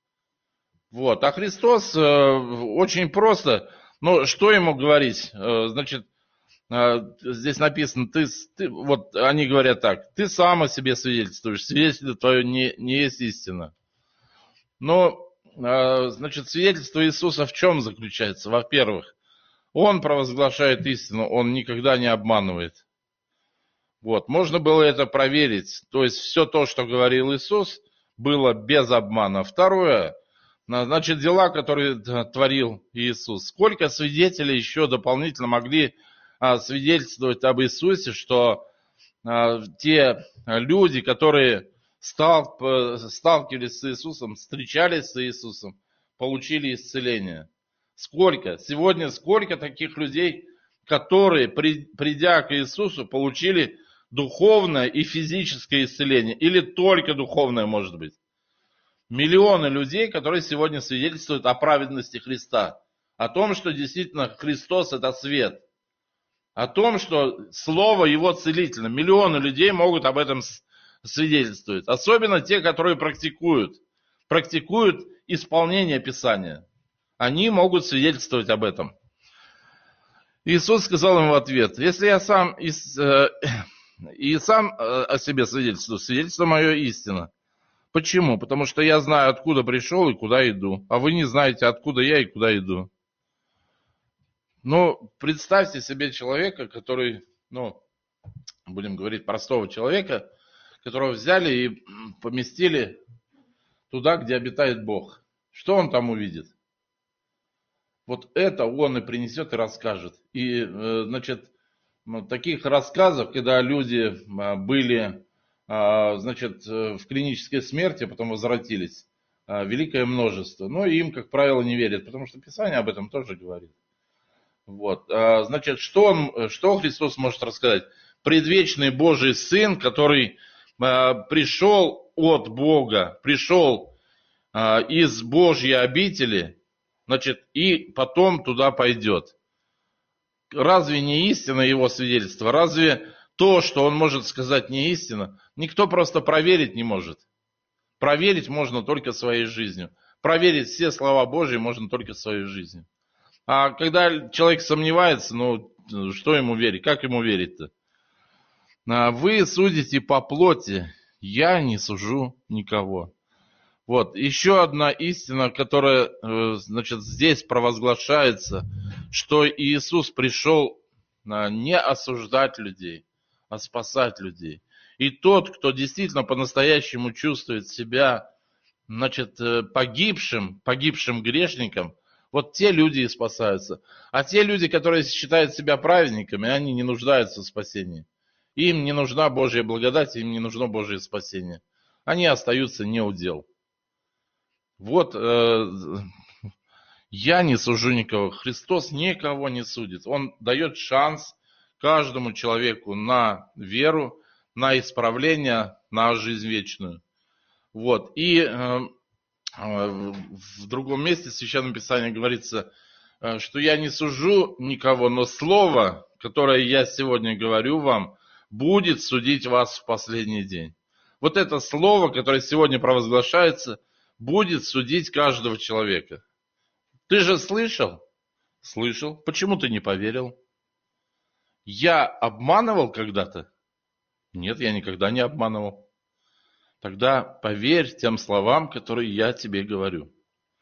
Вот. А Христос э, очень просто, ну, что ему говорить? Э, значит, э, здесь написано, ты, ты, вот они говорят так, ты сам о себе свидетельствуешь, свидетельство твое не, не есть истина. Но, э, значит, свидетельство Иисуса в чем заключается? Во-первых, Он провозглашает истину, Он никогда не обманывает. Вот, можно было это проверить. То есть все то, что говорил Иисус, было без обмана. Второе, значит, дела, которые творил Иисус. Сколько свидетелей еще дополнительно могли а, свидетельствовать об Иисусе, что а, те люди, которые стал, сталкивались с Иисусом, встречались с Иисусом, получили исцеление. Сколько? Сегодня сколько таких людей, которые, придя к Иисусу, получили духовное и физическое исцеление, или только духовное, может быть. Миллионы людей, которые сегодня свидетельствуют о праведности Христа, о том, что действительно Христос – это свет, о том, что Слово Его целительно. Миллионы людей могут об этом свидетельствовать, особенно те, которые практикуют, практикуют исполнение Писания. Они могут свидетельствовать об этом. Иисус сказал им в ответ, если я сам... И сам о себе свидетельствую, свидетельство мое истина. Почему? Потому что я знаю, откуда пришел и куда иду. А вы не знаете, откуда я и куда иду. Ну, представьте себе человека, который, ну, будем говорить, простого человека, которого взяли и поместили туда, где обитает Бог. Что он там увидит? Вот это он и принесет и расскажет. И, значит, таких рассказов, когда люди были, значит, в клинической смерти, а потом возвратились, великое множество. Но им, как правило, не верят, потому что Писание об этом тоже говорит. Вот. Значит, что, он, что Христос может рассказать? Предвечный Божий Сын, который пришел от Бога, пришел из Божьей обители, значит, и потом туда пойдет. Разве не истина его свидетельство? Разве то, что он может сказать, не истина? Никто просто проверить не может. Проверить можно только своей жизнью. Проверить все слова Божьи можно только своей жизнью. А когда человек сомневается, ну, что ему верить? Как ему верить-то? Вы судите по плоти, я не сужу никого. Вот, еще одна истина, которая, значит, здесь провозглашается, что Иисус пришел не осуждать людей, а спасать людей. И тот, кто действительно по-настоящему чувствует себя, значит, погибшим, погибшим грешником, вот те люди и спасаются. А те люди, которые считают себя праведниками, они не нуждаются в спасении. Им не нужна Божья благодать, им не нужно Божье спасение. Они остаются неудел. Вот, э, я не сужу никого. Христос никого не судит. Он дает шанс каждому человеку на веру, на исправление, на жизнь вечную. Вот. И э, в другом месте в Священном Писании говорится, что я не сужу никого, но слово, которое я сегодня говорю вам, будет судить вас в последний день. Вот это слово, которое сегодня провозглашается, будет судить каждого человека. Ты же слышал? Слышал. Почему ты не поверил? Я обманывал когда-то? Нет, я никогда не обманывал. Тогда поверь тем словам, которые я тебе говорю.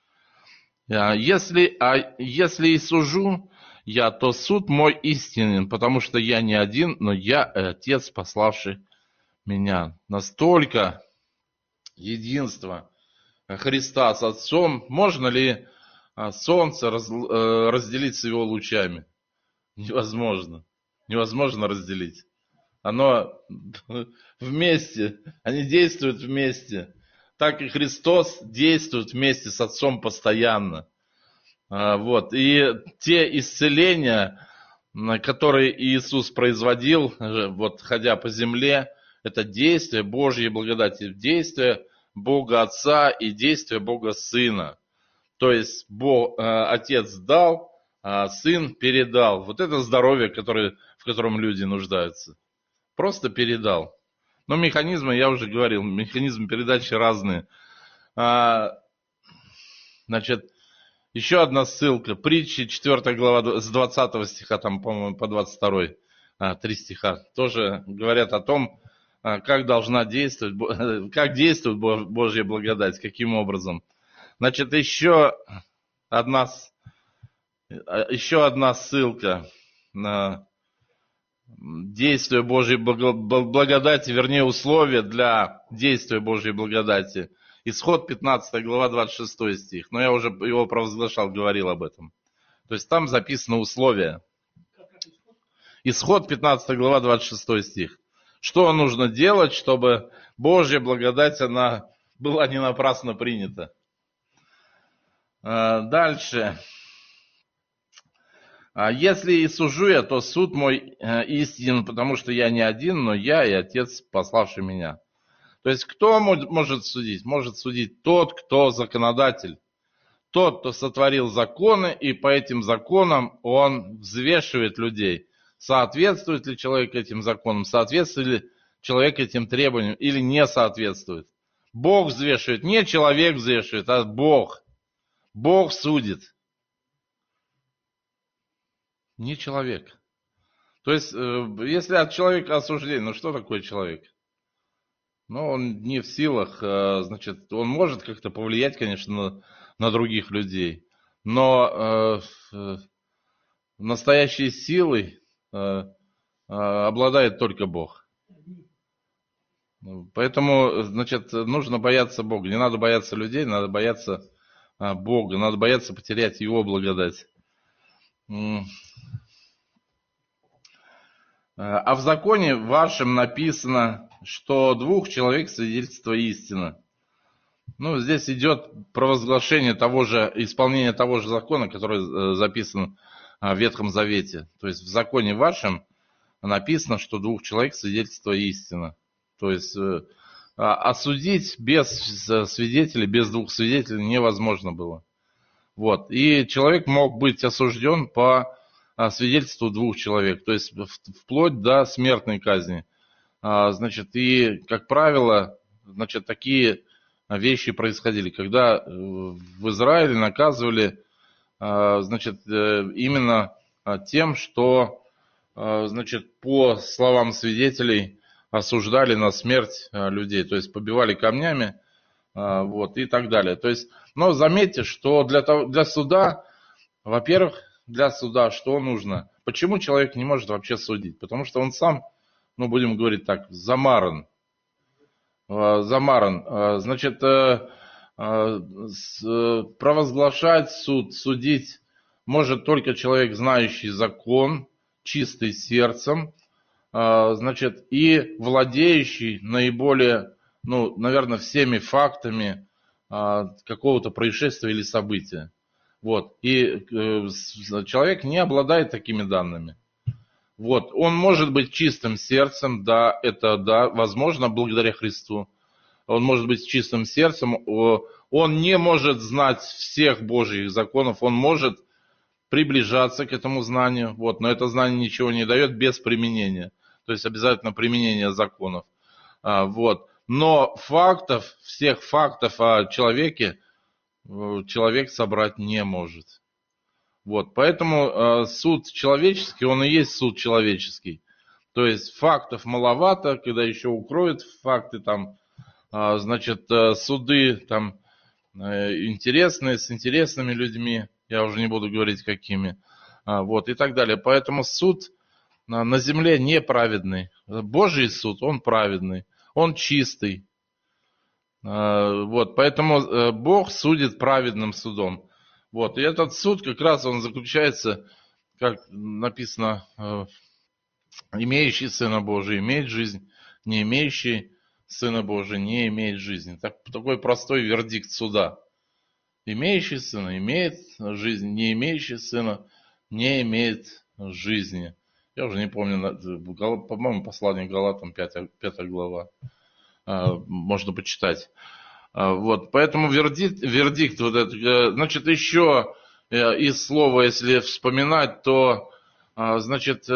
Если, а если и сужу я, то суд мой истинен, потому что я не один, но я и Отец, пославший меня. Настолько единство Христа с Отцом. Можно ли солнце разделить с его лучами? Невозможно. Невозможно разделить. Оно вместе, они действуют вместе. Так и Христос действует вместе с Отцом постоянно. Вот. И те исцеления, которые Иисус производил, вот, ходя по земле, это действие Божьей благодати, действие Бога Отца и действие Бога Сына. То есть Бог, Отец дал, а Сын передал. Вот это здоровье, которое, в котором люди нуждаются. Просто передал. Но механизмы, я уже говорил, механизмы передачи разные. А, значит, еще одна ссылка. Притчи, четвёртая глава, с двадцатого стиха, там, по-моему, по двадцать второй, а, три стиха. Тоже говорят о том, как должна действовать, как действует Божья благодать, каким образом. Значит, еще одна, еще одна ссылка на действие Божьей благодати, вернее, условия для действия Божьей благодати. Исход пятнадцатая глава, двадцать шестой стих. Но я уже его провозглашал, говорил об этом. То есть там записано условия. Исход пятнадцатая глава, двадцать шестой стих. Что нужно делать, чтобы Божья благодать, она была не напрасно принята? Дальше. Если и сужу я, то суд мой истинен, потому что я не один, но я и Отец, пославший меня. То есть кто может судить? Может судить тот, кто законодатель. Тот, кто сотворил законы, и по этим законам он взвешивает людей. Соответствует ли человек этим законам, соответствует ли человек этим требованиям или не соответствует. Бог взвешивает, не человек взвешивает, а Бог. Бог судит. Не человек. То есть, если от человека осуждение, ну что такое человек? Ну, он не в силах, значит, он может как-то повлиять, конечно, на, на других людей, но э, настоящей силой э, обладает только Бог. Поэтому, значит, нужно бояться Бога. Не надо бояться людей, надо бояться Бога, надо бояться потерять Его благодать. А в законе вашем написано, что двух человек свидетельство истина. Ну, здесь идет провозглашение того же, исполнение того же закона, который записан в Ветхом Завете. То есть в законе вашем написано, что двух человек свидетельство истина. То есть осудить без свидетелей, без двух свидетелей невозможно было. Вот. И человек мог быть осужден по свидетельству двух человек, то есть вплоть до смертной казни. Значит, и, как правило, значит, такие вещи происходили, когда в Израиле наказывали, значит, именно тем, что, значит, по словам свидетелей осуждали на смерть людей, то есть побивали камнями, вот, и так далее. То есть, но заметьте, что для, того, для суда, во-первых, для суда что нужно? Почему человек не может вообще судить? Потому что он сам, ну, будем говорить так, замаран. Замаран. Значит, провозглашать суд, судить может только человек, знающий закон, чистый сердцем, значит, и владеющий наиболее, ну, наверное, всеми фактами какого-то происшествия или события. Вот. И человек не обладает такими данными. Вот. Он может быть чистым сердцем, да, это да, возможно, благодаря Христу. Он может быть чистым сердцем, он не может знать всех Божьих законов, он может приближаться к этому знанию, вот, но это знание ничего не дает без применения. То есть обязательно применение законов. Вот. Но фактов, всех фактов о человеке человек собрать не может. Вот. Поэтому суд человеческий, он и есть суд человеческий. То есть фактов маловато, когда еще укроют факты, там, значит, суды там интересные, с интересными людьми, я уже не буду говорить какими, вот, и так далее. Поэтому суд на земле неправедный. Божий суд, он праведный, он чистый. Вот, поэтому Бог судит праведным судом. Вот, и этот суд как раз он заключается, как написано, имеющий Сына Божия имеет жизнь, не имеющий Сына Божия не имеет жизни. Так, такой простой вердикт суда. Имеющий Сына имеет жизнь, не имеющий Сына не имеет жизни. Я уже не помню, по-моему, послание Галатам, пятая, пятая глава. Можно почитать. Вот, поэтому вердикт, вердикт вот этот, значит, еще из слова, если вспоминать, то, значит,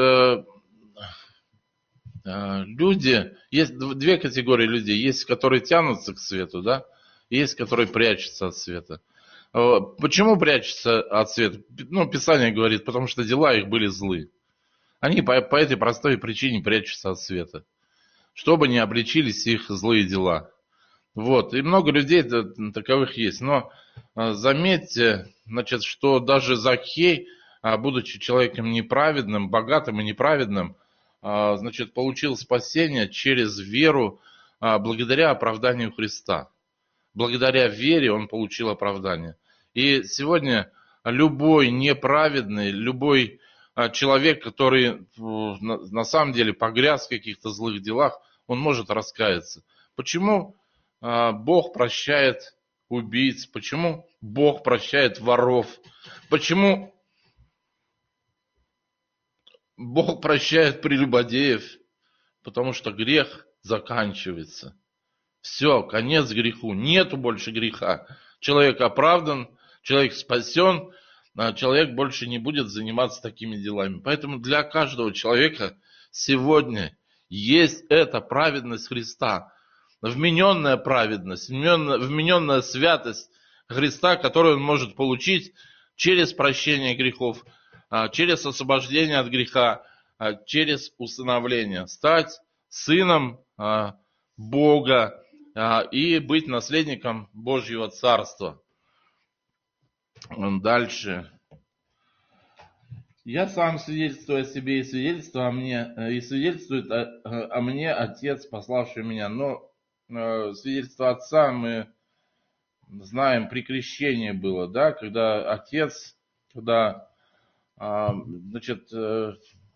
люди, есть две категории людей. Есть, которые тянутся к свету, да, и есть, которые прячутся от света. Почему прячутся от света? Ну, Писание говорит, потому что дела их были злы. Они по, по этой простой причине прячутся от света, чтобы не обличились их злые дела. Вот, и много людей таковых есть. Но заметьте, значит, что даже Закхей, будучи человеком неправедным, богатым и неправедным, значит, получил спасение через веру, благодаря оправданию Христа. Благодаря вере он получил оправдание. И сегодня любой неправедный, любой человек, который на самом деле погряз в каких-то злых делах, он может раскаяться. Почему Бог прощает убийц? Почему Бог прощает воров? Почему Бог прощает прелюбодеев? Потому что грех заканчивается. Все, конец греху. Нету больше греха. Человек оправдан, человек спасен, а человек больше не будет заниматься такими делами. Поэтому для каждого человека сегодня есть эта праведность Христа. Вмененная праведность, вмененная святость Христа, которую он может получить через прощение грехов, через освобождение от греха, через усыновление. Стать сыном Бога и быть наследником Божьего Царства. Дальше. Я сам свидетельствую о себе и свидетельствую о мне, и свидетельствует о, о мне Отец, пославший меня. Но э, свидетельство Отца мы знаем, при крещении было, да, когда Отец, когда, э, значит, э,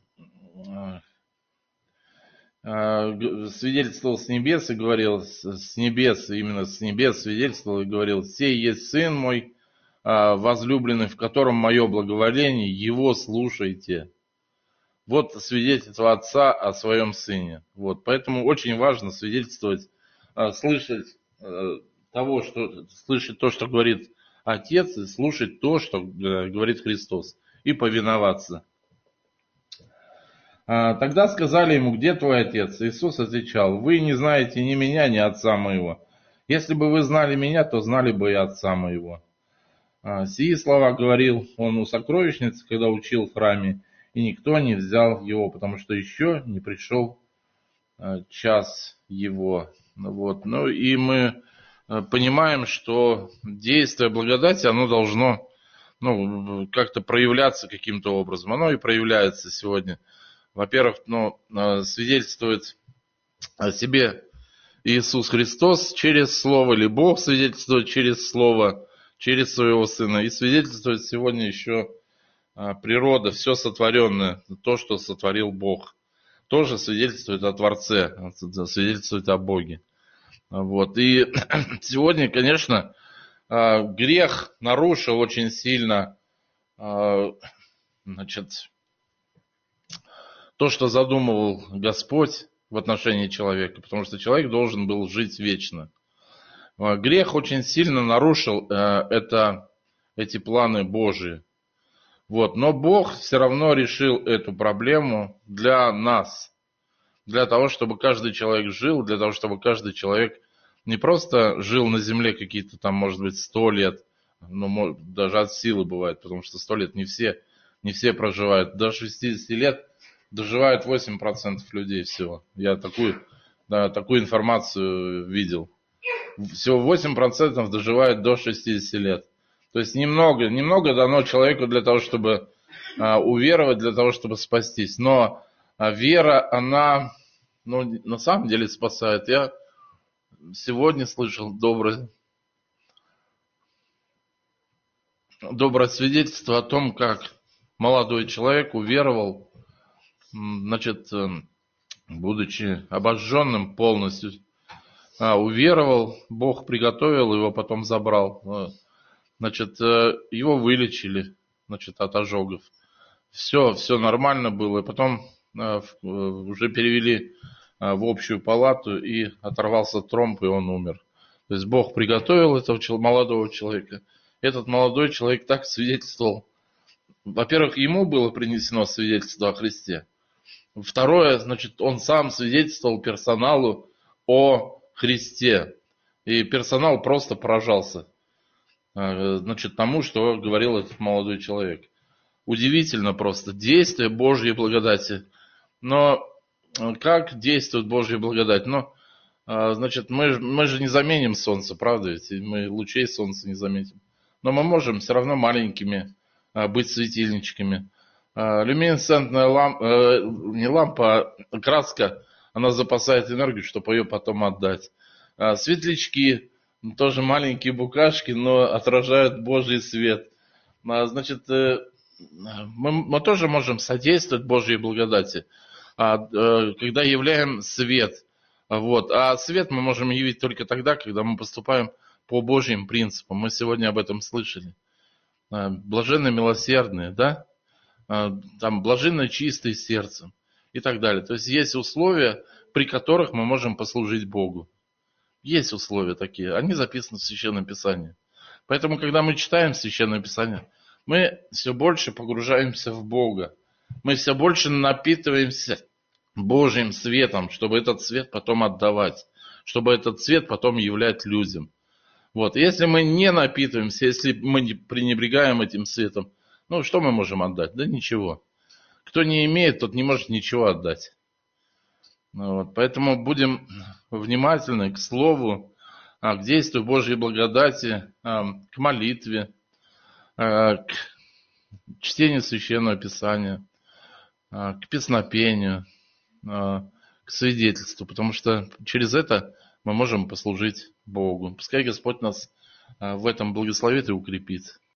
э, свидетельствовал с небес и говорил, с, с небес, именно с небес свидетельствовал и говорил: «Сей есть Сын мой, возлюбленный, в котором мое благоволение, его слушайте». Вот свидетельство Отца о своем Сыне. Вот, поэтому очень важно свидетельствовать, слышать того, что, слышать то, что говорит Отец, и слушать то, что говорит Христос, и повиноваться. Тогда сказали ему: «Где твой Отец?» Иисус отвечал: «Вы не знаете ни меня, ни Отца моего. Если бы вы знали меня, то знали бы и Отца моего». Сии слова говорил он у сокровищницы, когда учил в храме, и никто не взял его, потому что еще не пришел час его. Вот. Ну и мы понимаем, что действие благодати, оно должно ну, как-то проявляться каким-то образом. Оно и проявляется сегодня. Во-первых, ну, свидетельствует о себе Иисус Христос через Слово, или Бог свидетельствует через Слово, через Своего Сына. И свидетельствует сегодня еще природа, все сотворенное, то, что сотворил Бог. Тоже свидетельствует о Творце, свидетельствует о Боге. Вот. И сегодня, конечно, грех нарушил очень сильно, значит, то, что задумывал Господь в отношении человека, потому что человек должен был жить вечно. Грех очень сильно нарушил это, эти планы Божии. Вот. Но Бог все равно решил эту проблему для нас, для того, чтобы каждый человек жил, для того, чтобы каждый человек не просто жил на земле какие-то там, может быть, сто лет, ну, даже от силы бывает, потому что сто лет не все, не все проживают. До шестидесяти лет доживают восемь процентов людей всего. Я такую, да, такую информацию видел. Всего восемь процентов доживают до шестидесяти лет. То есть немного, немного дано человеку для того, чтобы а, уверовать, для того, чтобы спастись. Но а, вера, она ну, на самом деле спасает. Я сегодня слышал доброе, доброе свидетельство о том, как молодой человек уверовал, значит, будучи обожженным полностью, а, уверовал, Бог приготовил, его потом забрал. Значит, его вылечили, значит, от ожогов. Все, все нормально было. И потом уже перевели в общую палату, и оторвался тромб, и он умер. То есть Бог приготовил этого молодого человека. Этот молодой человек так свидетельствовал. Во-первых, ему было принесено свидетельство о Христе. Второе, значит, он сам свидетельствовал персоналу о Христе. И персонал просто поражался, значит, тому, что говорил этот молодой человек. Удивительно просто. Действие Божьей благодати. Но как действует Божья благодать? Ну, значит, мы, мы же не заменим солнце, правда ведь? Мы лучей солнца не заметим. Но мы можем все равно маленькими быть светильничками. Люминесцентная лампа, не лампа, а краска, она запасает энергию, чтобы ее потом отдать. Светлячки, тоже маленькие букашки, но отражают Божий свет. Значит, мы, мы тоже можем содействовать Божьей благодати, когда являем свет. Вот. А свет мы можем явить только тогда, когда мы поступаем по Божьим принципам. Мы сегодня об этом слышали. Блаженны милосердные, да? Там блаженно чистые сердцем и так далее. То есть есть условия, при которых мы можем послужить Богу. Есть условия такие, они записаны в Священном Писании. Поэтому, когда мы читаем Священное Писание, мы все больше погружаемся в Бога. Мы все больше напитываемся Божьим светом, чтобы этот свет потом отдавать, чтобы этот свет потом являть людям. Вот. Если мы не напитываемся, если мы пренебрегаем этим светом, ну что мы можем отдать? Да ничего. Кто не имеет, тот не может ничего отдать. Вот. Поэтому будем внимательны к Слову, к действию Божьей благодати, к молитве, к чтению Священного Писания, к песнопению, к свидетельству, потому что через это мы можем послужить Богу. Пускай Господь нас в этом благословит и укрепит.